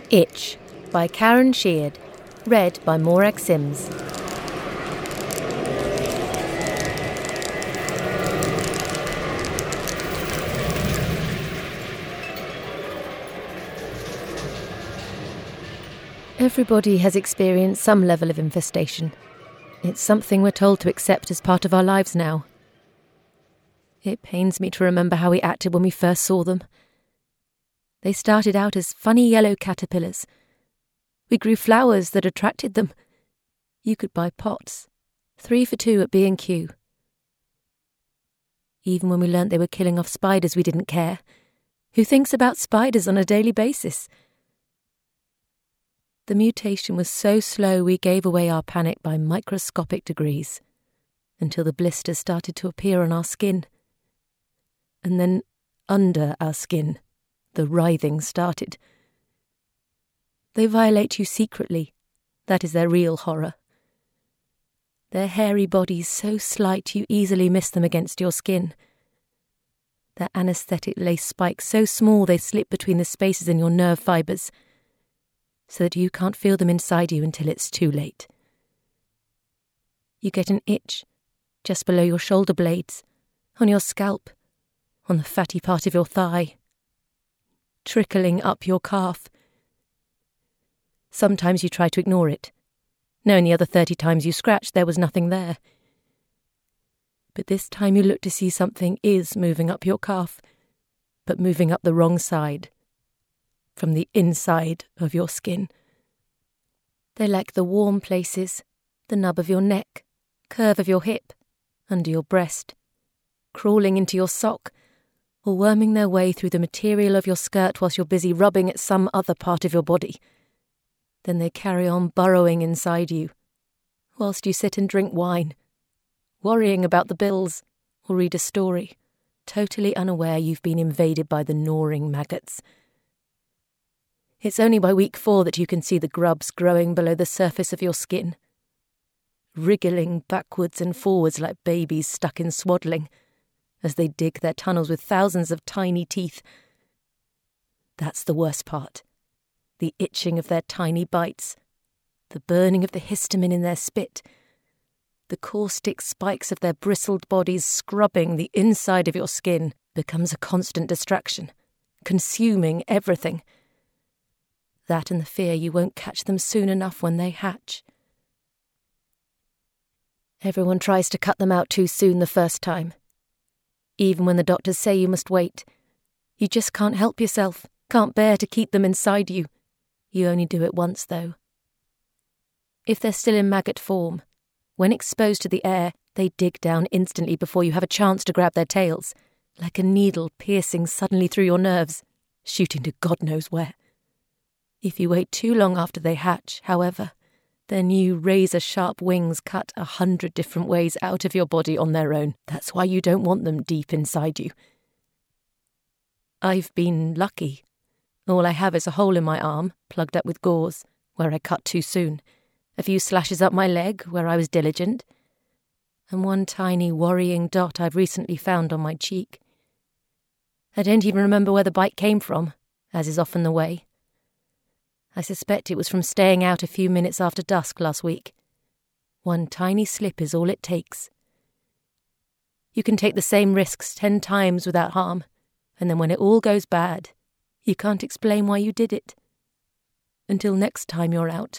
Itch by Karen Sheard, read by Morag Sims. Everybody has experienced some level of infestation. It's something we're told to accept as part of our lives now. It pains me to remember how we acted when we first saw them. They started out as funny yellow caterpillars. We grew flowers that attracted them. You could buy pots, 3 for 2 at B&Q. Even when we learnt they were killing off spiders, we didn't care. Who thinks about spiders on a daily basis? The mutation was so slow we gave away our panic by microscopic degrees, until the blisters started to appear on our skin. And then, under our skin, the writhing started. They violate you secretly. That is their real horror. Their hairy bodies so slight you easily miss them against your skin. Their anaesthetic lace spikes so small they slip between the spaces in your nerve fibres, so that you can't feel them inside you until it's too late. You get an itch just below your shoulder blades, on your scalp, on the fatty part of your thigh, trickling up your calf. Sometimes you try to ignore it, knowing the other 30 times you scratched there was nothing there. But this time you look to see something is moving up your calf, but moving up the wrong side, from the inside of your skin. They like the warm places, the nub of your neck, curve of your hip, under your breast, crawling into your sock, or worming their way through the material of your skirt whilst you're busy rubbing at some other part of your body. Then they carry on burrowing inside you, whilst you sit and drink wine, worrying about the bills, or read a story, totally unaware you've been invaded by the gnawing maggots. It's only by week 4 that you can see the grubs growing below the surface of your skin, wriggling backwards and forwards like babies stuck in swaddling, as they dig their tunnels with thousands of tiny teeth. That's the worst part. The itching of their tiny bites, the burning of the histamine in their spit, the caustic spikes of their bristled bodies scrubbing the inside of your skin becomes a constant distraction, consuming everything. That and the fear you won't catch them soon enough when they hatch. Everyone tries to cut them out too soon the first time. Even when the doctors say you must wait, you just can't help yourself, can't bear to keep them inside you. You only do it once, though. If they're still in maggot form, when exposed to the air, they dig down instantly before you have a chance to grab their tails, like a needle piercing suddenly through your nerves, shooting to God knows where. If you wait too long after they hatch, however, their new razor-sharp wings cut 100 different ways out of your body on their own. That's why you don't want them deep inside you. I've been lucky. All I have is a hole in my arm, plugged up with gauze, where I cut too soon, a few slashes up my leg, where I was diligent, and one tiny worrying dot I've recently found on my cheek. I don't even remember where the bite came from, as is often the way. I suspect it was from staying out a few minutes after dusk last week. One tiny slip is all it takes. You can take the same risks 10 times without harm, and then when it all goes bad, you can't explain why you did it. Until next time you're out.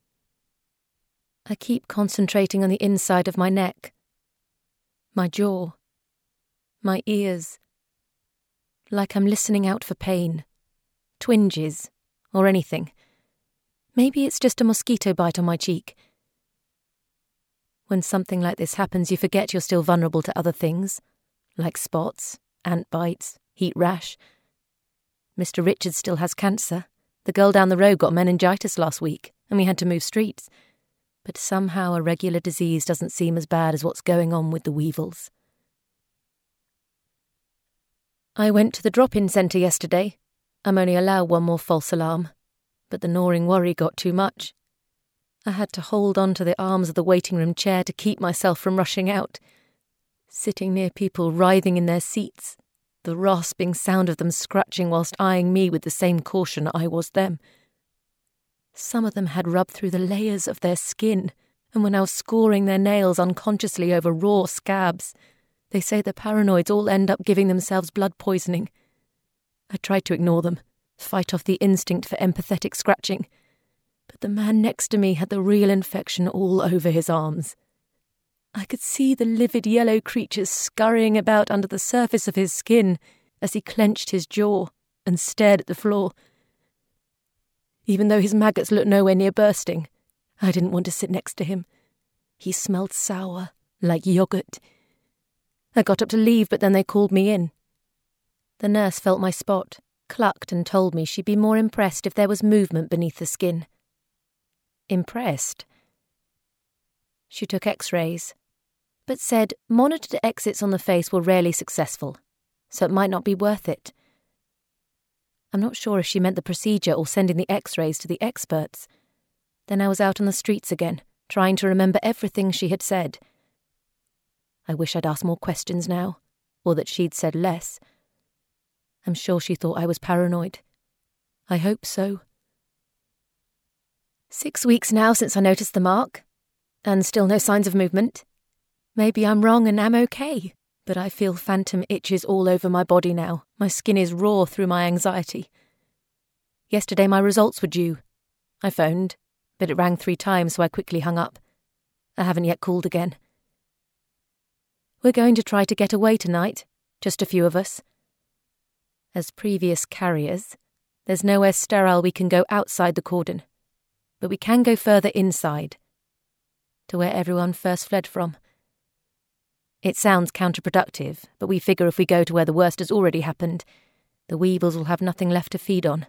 I keep concentrating on the inside of my neck, my jaw, my ears, like I'm listening out for pain, twinges, or anything. Maybe it's just a mosquito bite on my cheek. When something like this happens, you forget you're still vulnerable to other things, like spots, ant bites, heat rash. Mr. Richards still has cancer. The girl down the road got meningitis last week, and we had to move streets. But somehow a regular disease doesn't seem as bad as what's going on with the weevils. I went to the drop-in centre yesterday. I'm only allowed one more false alarm, but the gnawing worry got too much. I had to hold on to the arms of the waiting room chair to keep myself from rushing out, sitting near people writhing in their seats, the rasping sound of them scratching whilst eyeing me with the same caution I was them. Some of them had rubbed through the layers of their skin and were now scoring their nails unconsciously over raw scabs. They say the paranoids all end up giving themselves blood poisoning. I tried to ignore them, fight off the instinct for empathetic scratching, but the man next to me had the real infection all over his arms. I could see the livid yellow creatures scurrying about under the surface of his skin as he clenched his jaw and stared at the floor. Even though his maggots looked nowhere near bursting, I didn't want to sit next to him. He smelled sour, like yogurt. I got up to leave, but then they called me in. The nurse felt my spot, clucked and told me she'd be more impressed if there was movement beneath the skin. Impressed? She took x-rays, but said monitored exits on the face were rarely successful, so it might not be worth it. I'm not sure if she meant the procedure or sending the x-rays to the experts. Then I was out on the streets again, trying to remember everything she had said. I wish I'd asked more questions now, or that she'd said less. I'm sure she thought I was paranoid. I hope so. 6 weeks now since I noticed the mark, and still no signs of movement. Maybe I'm wrong and am okay, but I feel phantom itches all over my body now. My skin is raw through my anxiety. Yesterday my results were due. I phoned, but it rang 3 times, so I quickly hung up. I haven't yet called again. We're going to try to get away tonight, just a few of us. As previous carriers, there's nowhere sterile we can go outside the cordon, but we can go further inside, to where everyone first fled from. It sounds counterproductive, but we figure if we go to where the worst has already happened, the weevils will have nothing left to feed on.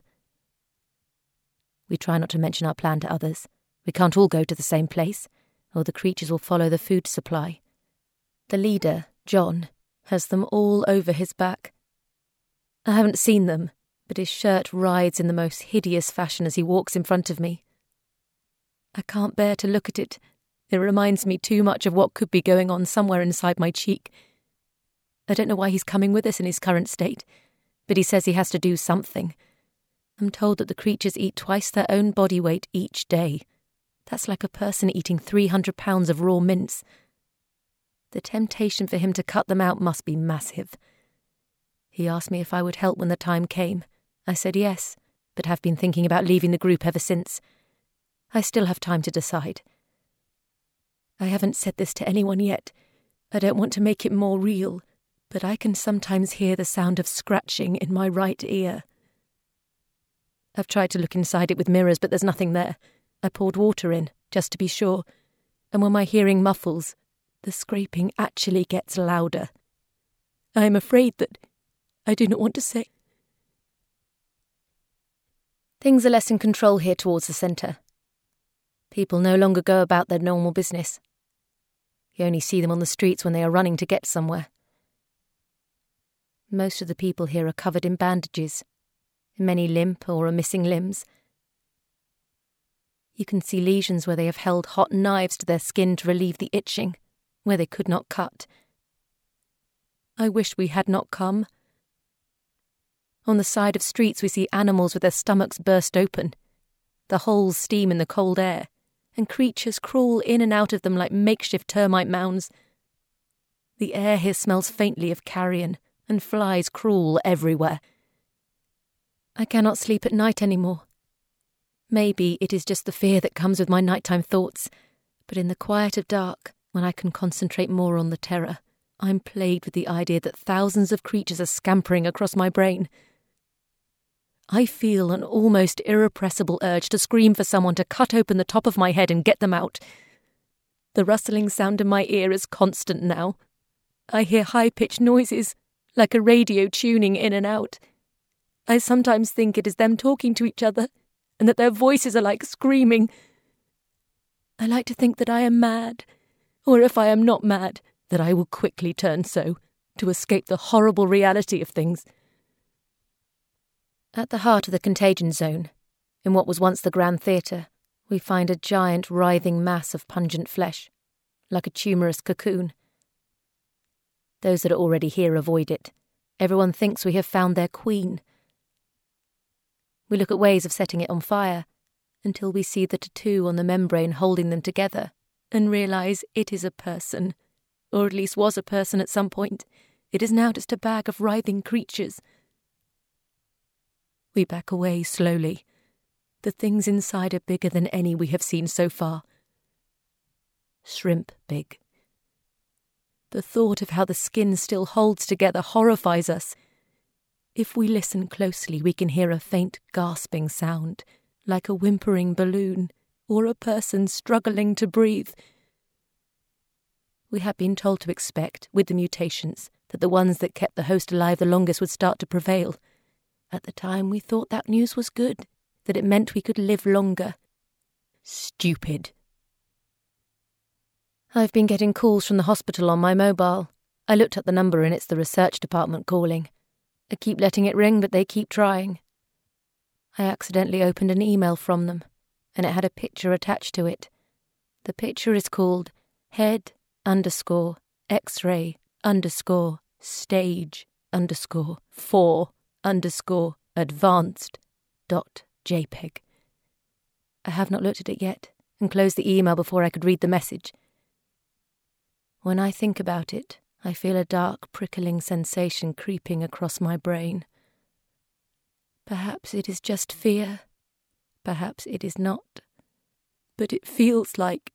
We try not to mention our plan to others. We can't all go to the same place, or the creatures will follow the food supply. The leader, John, has them all over his back. I haven't seen them, but his shirt rides in the most hideous fashion as he walks in front of me. I can't bear to look at it. It reminds me too much of what could be going on somewhere inside my cheek. I don't know why he's coming with us in his current state, but he says he has to do something. I'm told that the creatures eat twice their own body weight each day. That's like a person eating 300 pounds of raw mince. The temptation for him to cut them out must be massive. He asked me if I would help when the time came. I said yes, but have been thinking about leaving the group ever since. I still have time to decide. I haven't said this to anyone yet. I don't want to make it more real, but I can sometimes hear the sound of scratching in my right ear. I've tried to look inside it with mirrors, but there's nothing there. I poured water in, just to be sure, and when my hearing muffles, the scraping actually gets louder. I am afraid that I do not want to say. Things are less in control here towards the centre. People no longer go about their normal business. You only see them on the streets when they are running to get somewhere. Most of the people here are covered in bandages, many limp or are missing limbs. You can see lesions where they have held hot knives to their skin to relieve the itching, where they could not cut. I wish we had not come. On the side of streets we see animals with their stomachs burst open. The holes steam in the cold air, and creatures crawl in and out of them like makeshift termite mounds. The air here smells faintly of carrion, and flies crawl everywhere. I cannot sleep at night anymore. Maybe it is just the fear that comes with my nighttime thoughts, but in the quiet of dark, when I can concentrate more on the terror, I'm plagued with the idea that thousands of creatures are scampering across my brain. I feel an almost irrepressible urge to scream for someone to cut open the top of my head and get them out. The rustling sound in my ear is constant now. I hear high-pitched noises, like a radio tuning in and out. I sometimes think it is them talking to each other, and that their voices are like screaming. I like to think that I am mad, or if I am not mad, that I will quickly turn so, to escape the horrible reality of things. At the heart of the contagion zone, in what was once the Grand Theatre, we find a giant writhing mass of pungent flesh, like a tumorous cocoon. Those that are already here avoid it. Everyone thinks we have found their queen. We look at ways of setting it on fire, until we see the tattoo on the membrane holding them together and realise it is a person, or at least was a person at some point. It is now just a bag of writhing creatures. We back away slowly. The things inside are bigger than any we have seen so far. Shrimp big. The thought of how the skin still holds together horrifies us. If we listen closely, we can hear a faint gasping sound, like a whimpering balloon, or a person struggling to breathe. We had been told to expect, with the mutations, that the ones that kept the host alive the longest would start to prevail. At the time, we thought that news was good, that it meant we could live longer. Stupid. I've been getting calls from the hospital on my mobile. I looked at the number and it's the research department calling. I keep letting it ring, but they keep trying. I accidentally opened an email from them, and it had a picture attached to it. The picture is called head_X-ray_stage_4_advanced.jpg. I have not looked at it yet, and closed the email before I could read the message. When I think about it, I feel a dark, prickling sensation creeping across my brain. Perhaps it is just fear. Perhaps it is not. But it feels like...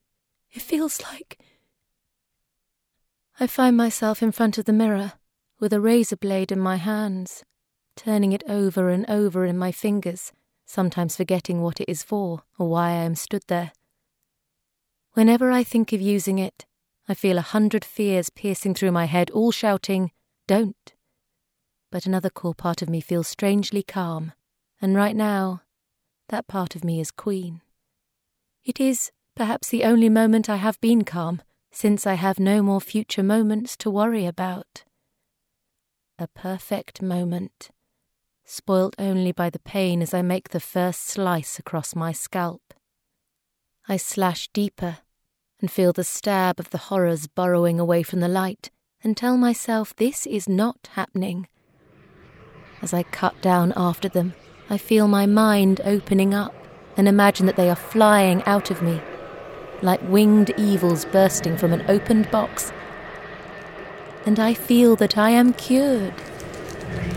I find myself in front of the mirror, with a razor blade in my hands, turning it over and over in my fingers, sometimes forgetting what it is for or why I am stood there. Whenever I think of using it, I feel 100 fears piercing through my head, all shouting, "Don't." But another core part of me feels strangely calm, and right now, that part of me is Queen. It is perhaps the only moment I have been calm, since I have no more future moments to worry about. A perfect moment, spoilt only by the pain as I make the first slice across my scalp. I slash deeper and feel the stab of the horrors burrowing away from the light, and tell myself this is not happening. As I cut down after them, I feel my mind opening up and imagine that they are flying out of me, like winged evils bursting from an opened box. And I feel that I am cured.